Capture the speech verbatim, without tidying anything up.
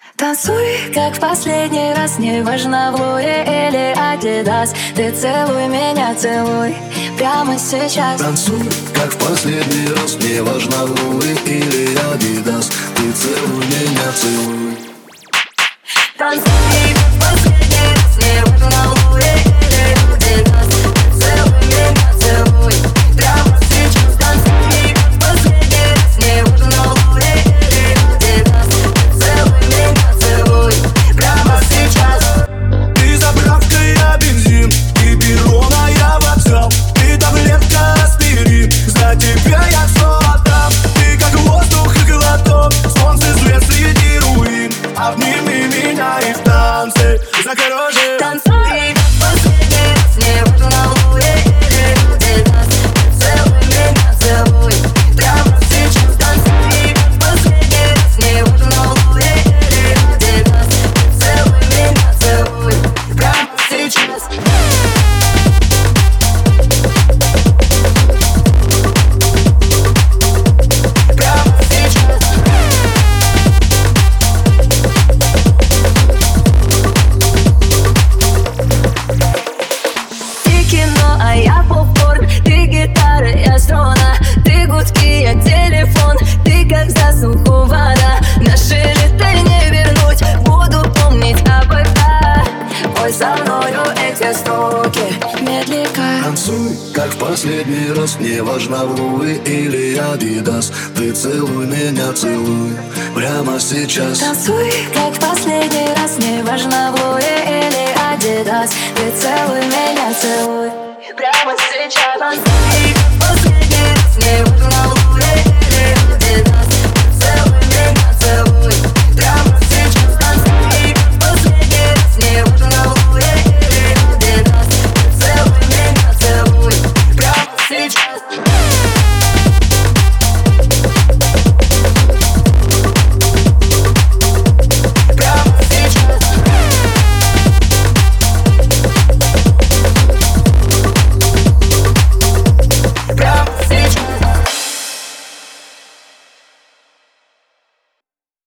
Танцуй, как в последний раз, неважно, в Луи или Адидас. Ты целуй меня, целуй прямо сейчас. Танцуй, как в последний раз, неважно, в Луи или Адидас. Ты целуй меня, целуй. Танцуй, как в последний раз, неважно, в Луи или Адидас. Ты целуй меня, целуй прямо сейчас. Танцуй, как в последний раз, неважно, в Луи или Адидас. Целуй меня, целуй прямо сейчас. Ты заправка, я бензин, ты перона, я вокзал. Ты таблетка аспирин, за тебя я все отдам. Ты как воздух и глоток, солнце свет среди руин. Обними меня и в танце закорожи. Танцуй, как в последний раз, неважно, в Луи или Адидас. Целуй меня, целуй прямо сейчас. Танцуй, как в последний раз, неважно, в Луи или Адидас. Целуй меня, целуй прямо сейчас. А я попкорн, ты гитара, я струна. Ты гудки, я телефон, ты как засуху вода. Наши лета не вернуть, буду помнить АПК. Пой со мною эти строки медленно. Танцуй, как в последний раз, неважно, в Луи или Адидас. Ты целуй меня, целуй прямо сейчас. Танцуй, как в последний раз, неважно, в Луи или Адидас. Ты целуй меня, целуй прямо сейчас. Танцуй, как в последний раз, неважно, в Луи